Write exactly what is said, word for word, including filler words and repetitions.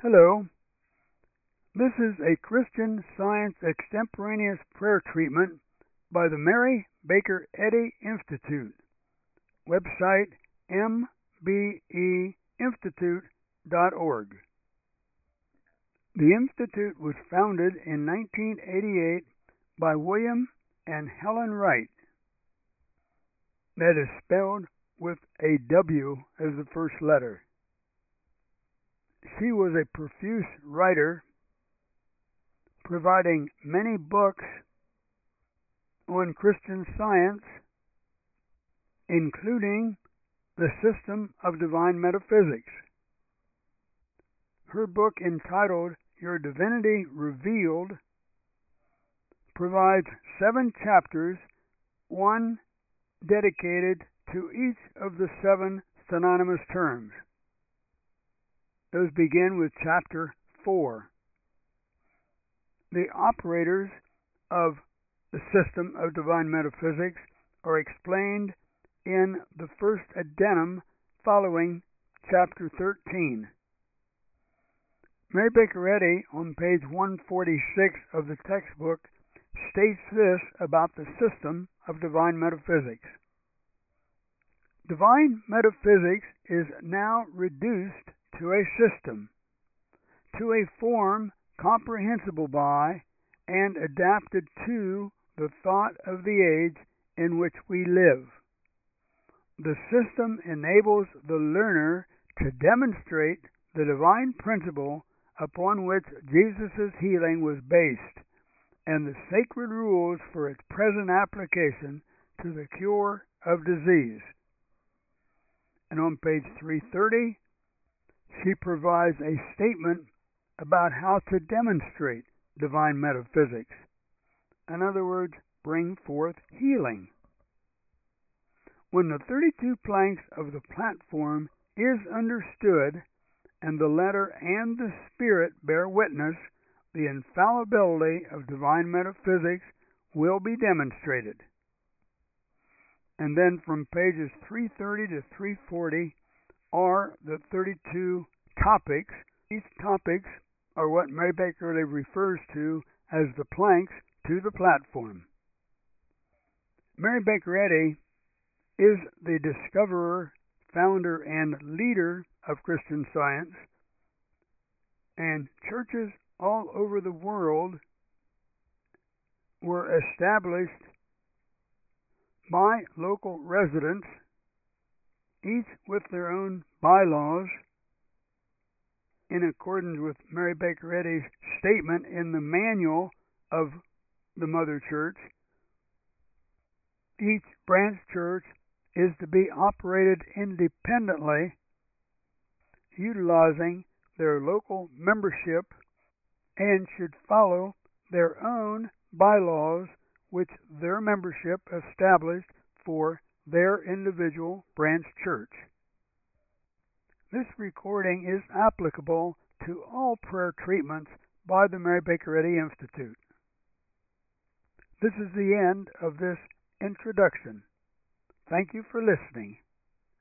Hello, this is a Christian Science extemporaneous prayer treatment by the Mary Baker Eddy Institute. Website m b e institute dot org. The Institute was founded in nineteen eighty-eight by William and Helen Wright. That is spelled with a W as the first letter. She was a profuse writer, providing many books on Christian Science, including The System of Divine Metaphysics. Her book, entitled Your Divinity Revealed, provides seven chapters, one dedicated to each of the seven synonymous terms. Those begin with Chapter four. The operators of the System of Divine Metaphysics are explained in the first addendum following Chapter thirteen. Mary Baker Eddy, on page one forty-six of the textbook, states this about the System of Divine Metaphysics. Divine metaphysics is now reduced to a system, to a form comprehensible by and adapted to the thought of the age in which we live. The system enables the learner to demonstrate the divine principle upon which Jesus' healing was based, and the sacred rules for its present application to the cure of disease. And on page three thirty, she provides a statement about how to demonstrate divine metaphysics. In other words, bring forth healing. When the thirty-two planks of the platform is understood, and the letter and the spirit bear witness, the infallibility of divine metaphysics will be demonstrated. And then from pages three thirty to three forty are the thirty-two topics. These topics are what Mary Baker Eddy refers to as the planks to the platform. Mary Baker Eddy is the discoverer, founder, and leader of Christian Science, and churches all over the world were established by local residents, each with their own bylaws, in accordance with Mary Baker Eddy's statement in the manual of the Mother Church. Each branch church is to be operated independently, utilizing their local membership, and should follow their own bylaws which their membership established for their individual branch church. This recording is applicable to all prayer treatments by the Mary Baker Eddy Institute. This is the end of this introduction. Thank you for listening.